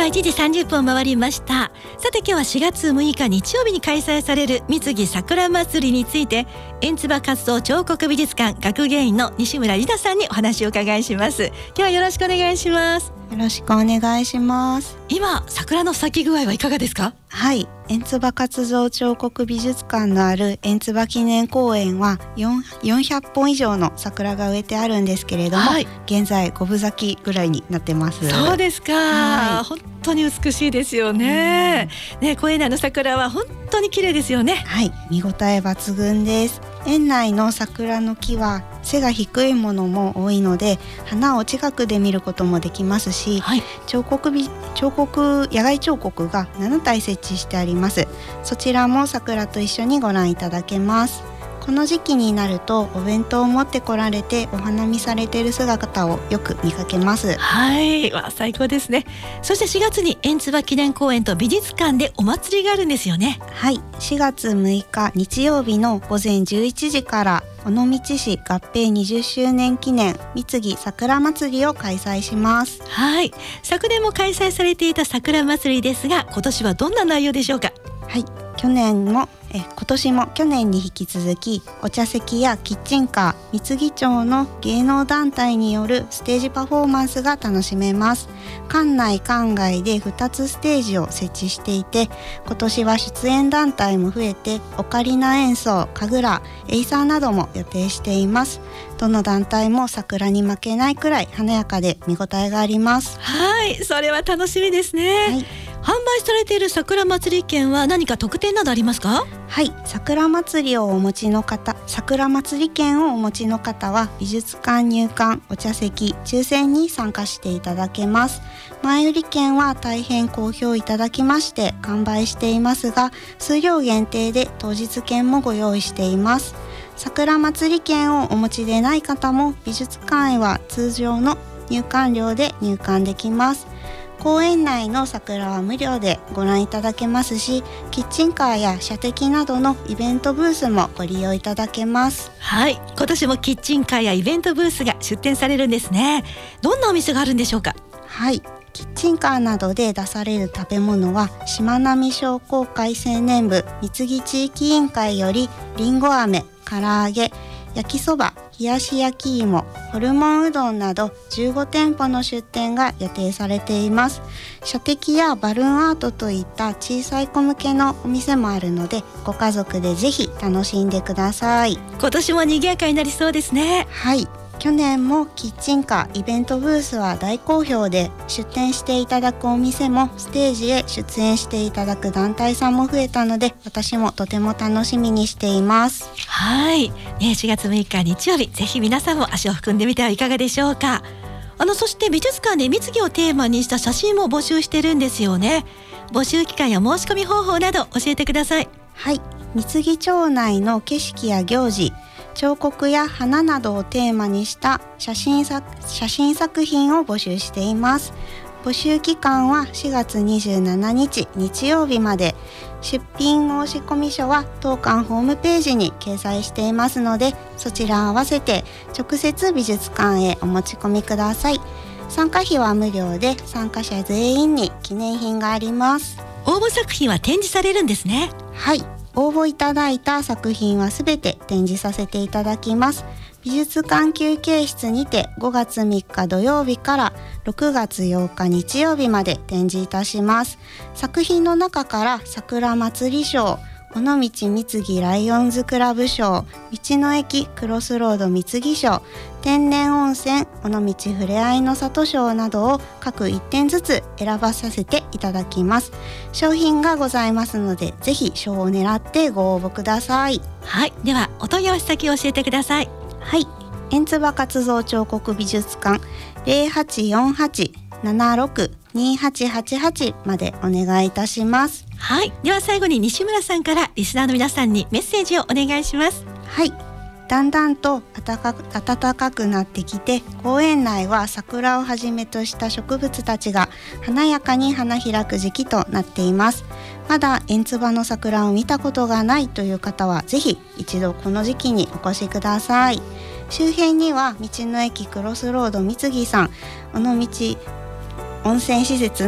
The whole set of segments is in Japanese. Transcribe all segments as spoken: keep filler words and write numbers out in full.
はいちじさんじゅっぷん回りました。さて今日はしがつむいか日曜日に開催される三木桜まつりについて、円鐔活動彫刻美術館学芸員の西村里奈さんにお話を伺いします。今日はよろしくお願いします。 よろしくお願いします。 今桜の咲き具合はいかがですか？ はい、円鐔活動彫刻美術館のある円鐔記念公園はよんひゃっぽん以上の桜が植えてあるんですけれども、はい、現在ごぶ咲きぐらいになってます。 そうですか、はい、本当に美しいですよね。ね、公園内の桜は本当に綺麗ですよね。 はい、見応え抜群です。園内の桜の木は背が低いものも多いので、花を近くで見ることもできますし、はい、彫刻美彫刻野外彫刻がななたい設置してあります。そちらも桜と一緒にご覧いただけます。この時期になるとお弁当を持ってこられてお花見されている姿をよく見かけます。 はい、わ最高ですね。そしてしがつに円鐔記念公園と美術館でお祭りがあるんですよね。 はい、しがつむいか日曜日のごぜんじゅういちじから尾道市合併にじゅっしゅうねん記念三木桜まつりを開催します。 はい、昨年も開催されていた桜まつりですが、今年はどんな内容でしょうか？ はい、去年もえ今年も去年に引き続きお茶席やキッチンカー、三木町の芸能団体によるステージパフォーマンスが楽しめます。館内館外でふたつステージを設置していて、今年は出演団体も増えてオカリナ演奏、神楽、エイサーなども予定しています。どの団体も桜に負けないくらい華やかで見応えがあります。 はい、それは楽しみですね。はい、販売されている桜まつり券は何か特典などありますか？ はい、桜まつりをお持ちの方、桜まつり券をお持ちの方は美術館入館、お茶席、抽選に参加していただけます。前売り券は大変好評いただきまして完売していますが、数量限定で当日券もご用意しています。桜まつり券をお持ちでない方も美術館へは通常の入館料で入館できます。公園内の桜は無料でご覧いただけますし、キッチンカーや射的などのイベントブースもご利用いただけます。 はい、今年もキッチンカーやイベントブースが出展されるんですね。どんなお店があるんでしょうか？ はい、キッチンカーなどで出される食べ物はしまなみ商工会青年部三木地域委員会よりりんご飴、唐揚げ、焼きそば、冷やし焼き芋、ホルモンうどんなどじゅうごてんぽの出店が予定されています。射的やバルーンアートといった小さい子向けのお店もあるので、ご家族でぜひ楽しんでください。 今年も賑やかになりそうですね。 はい、去年もキッチンカーイベントブースは大好評で、出店していただくお店もステージへ出演していただく団体さんも増えたので、私もとても楽しみにしています。 はい、ね、しがつむいか日曜日、ぜひ皆さんも足を含んでみてはいかがでしょうか。あのそして美術館で三木をテーマにした写真も募集してるんですよね。募集期間や申し込み方法など教えてください。 はい、三木町内の景色や行事、彫刻や花などをテーマにした写真作、写真作品を募集しています。募集期間はしがつにじゅうしちにち日曜日まで。出品申込書は当館ホームページに掲載していますので、そちら合わせて直接美術館へお持ち込みください。参加費は無料で、参加者全員に記念品があります。 応募作品は展示されるんですね。 はい、応募いただいた作品はすべて展示させていただきます。美術館休憩室にてごがつみっか土曜日からろくがつようか日曜日まで展示いたします。作品の中から桜まつり賞、尾道三木ライオンズクラブ賞、道の駅クロスロード三木賞、天然温泉尾道ふれあいの里賞などを各いってんずつ選ばさせていただきます。商品がございますので、ぜひ賞を狙ってご応募ください。 はい、ではお問い合わせ先を教えてください。 はい、円鐔活動彫刻美術館 ゼロはちよんはち ななろく にはちはちはち までお願いいたします。 はい、では最後に西村さんからリスナーの皆さんにメッセージをお願いします。 はい、だんだんと暖かく、暖かくなってきて、公園内は桜をはじめとした植物たちが華やかに花開く時期となっています。まだ円鐔の桜を見たことがないという方は、ぜひ一度この時期にお越しください。周辺には道の駅クロスロード三木さん、尾道温泉施設の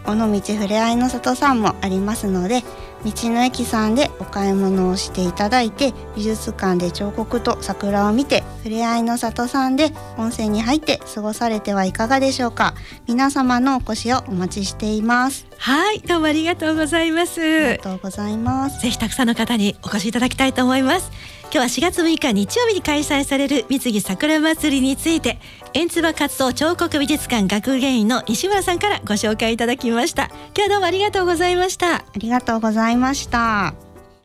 尾道ふれあいの里さんもありますので、道の駅さんでお買い物をしていただいて、美術館で彫刻と桜を見て、ふれあいの里さんで温泉に入って過ごされてはいかがでしょうか。皆様のお越しをお待ちしています。 はい、どうもありがとうございます。 ありがとうございます。 ぜひたくさんの方にお越しいただきたいと思います。今日はしがつむいか日曜日に開催される三木桜まつりについて、円椿活動彫刻美術館学芸員の西村さんからご紹介いただきました。今日はどうもありがとうございました。 ありがとうございました。